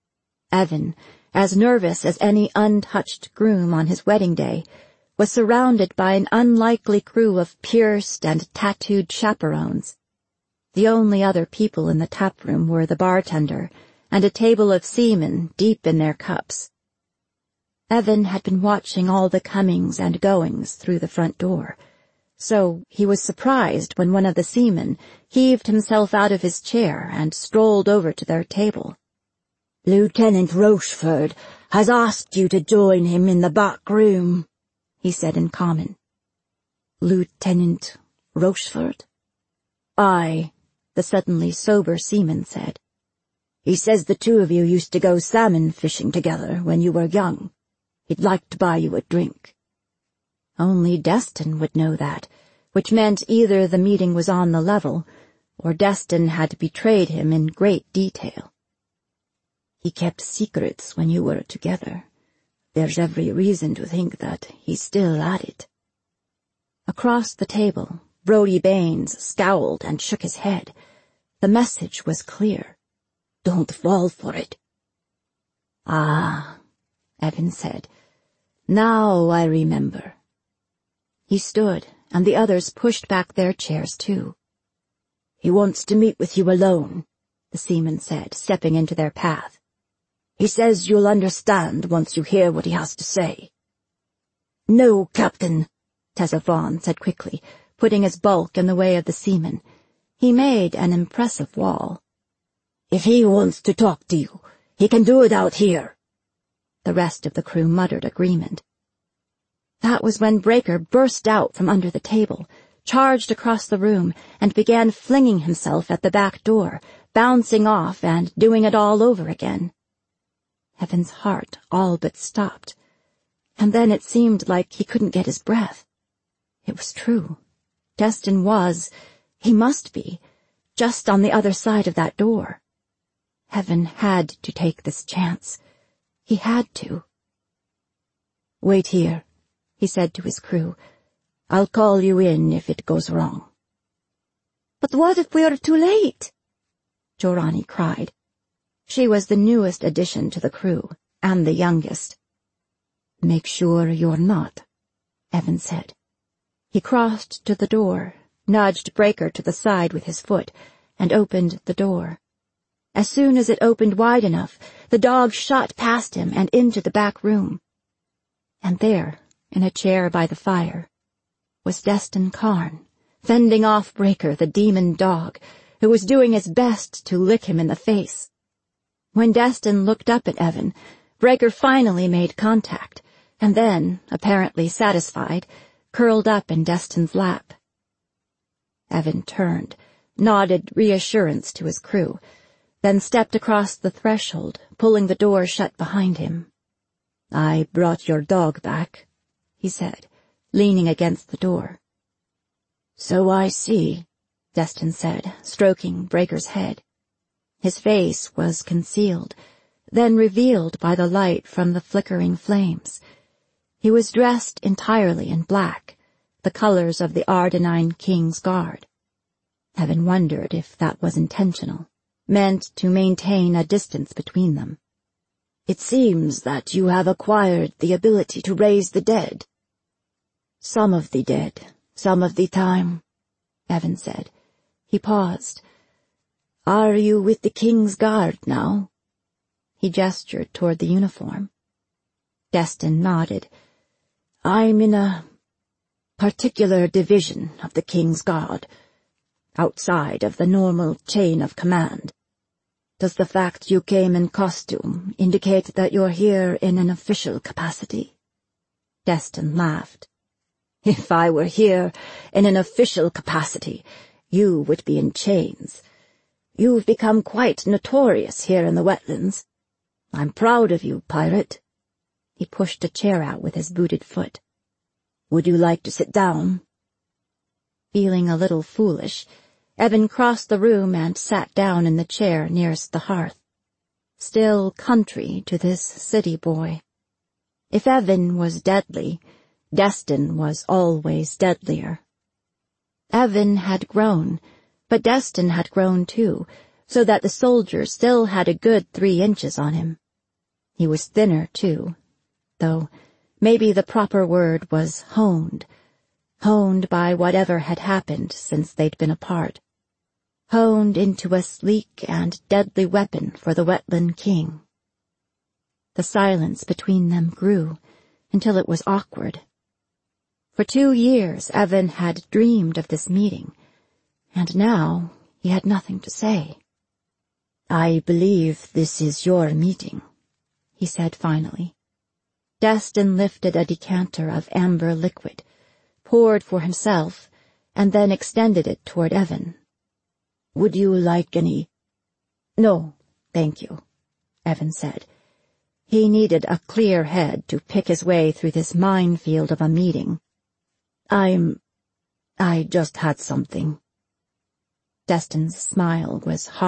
Evan, as nervous as any untouched groom on his wedding day, was surrounded by an unlikely crew of pierced and tattooed chaperones. The only other people in the taproom were the bartender and a table of seamen deep in their cups. Evan had been watching all the comings and goings through the front door, so he was surprised when one of the seamen heaved himself out of his chair and strolled over to their table. "Lieutenant Rochefort has asked you to join him in the back room," he said in common. "Lieutenant Rochefort?" "Aye," the suddenly sober seaman said. "He says the two of you used to go salmon fishing together when you were young. He'd like to buy you a drink." Only Destin would know that, which meant either the meeting was on the level, or Destin had betrayed him in great detail. He kept secrets when you were together. There's every reason to think that he's still at it. Across the table, Brody Baines scowled and shook his head. The message was clear. Don't fall for it. Ah, Evan said. Now I remember. He stood, and the others pushed back their chairs too. He wants to meet with you alone, the seaman said, stepping into their path. He says you'll understand once you hear what he has to say. No, Captain, Tessa Vaughn said quickly, putting his bulk in the way of the seaman. He made an impressive wall. If he wants to talk to you, he can do it out here. The rest of the crew muttered agreement. That was when Breaker burst out from under the table, charged across the room, and began flinging himself at the back door, bouncing off and doing it all over again. Evan's heart all but stopped, and then it seemed like he couldn't get his breath. It was true. Destin was, he must be, just on the other side of that door. Evan had to take this chance. He had to. Wait here, he said to his crew. I'll call you in if it goes wrong. But what if we are too late? Jorani cried. She was the newest addition to the crew, and the youngest. Make sure you're not, Evan said. He crossed to the door, nudged Breaker to the side with his foot, and opened the door. As soon as it opened wide enough, the dog shot past him and into the back room. And there, in a chair by the fire, was Destin Karn, fending off Breaker, the demon dog, who was doing his best to lick him in the face. When Destin looked up at Evan, Breaker finally made contact, and then, apparently satisfied, curled up in Destin's lap. Evan turned, nodded reassurance to his crew, then stepped across the threshold, pulling the door shut behind him. I brought your dog back, he said, leaning against the door. So I see, Destin said, stroking Breaker's head. His face was concealed, then revealed by the light from the flickering flames. He was dressed entirely in black, the colors of the Ardenine King's Guard. Evan wondered if that was intentional, meant to maintain a distance between them. It seems that you have acquired the ability to raise the dead. Some of the dead, some of the time, Evan said. He paused. Are you with the King's Guard now? He gestured toward the uniform. Destin nodded. I'm in a particular division of the King's Guard, outside of the normal chain of command. Does the fact you came in costume indicate that you're here in an official capacity? Destin laughed. If I were here in an official capacity, you would be in chains. You've become quite notorious here in the wetlands. I'm proud of you, pirate. He pushed a chair out with his booted foot. Would you like to sit down? Feeling a little foolish, Evan crossed the room and sat down in the chair nearest the hearth. Still country to this city boy. If Evan was deadly, Destin was always deadlier. Evan had grown, but Destin had grown too, so that the soldier still had a good three inches on him. He was thinner too, though maybe the proper word was honed, honed by whatever had happened since they'd been apart, honed into a sleek and deadly weapon for the Wetland King. The silence between them grew until it was awkward. For two years Evan had dreamed of this meeting, and now he had nothing to say. I believe this is your meeting, he said finally. Destin lifted a decanter of amber liquid, poured for himself, and then extended it toward Evan. Would you like any? No, thank you, Evan said. He needed a clear head to pick his way through this minefield of a meeting. I'm... I just had something. Destin's smile was hard.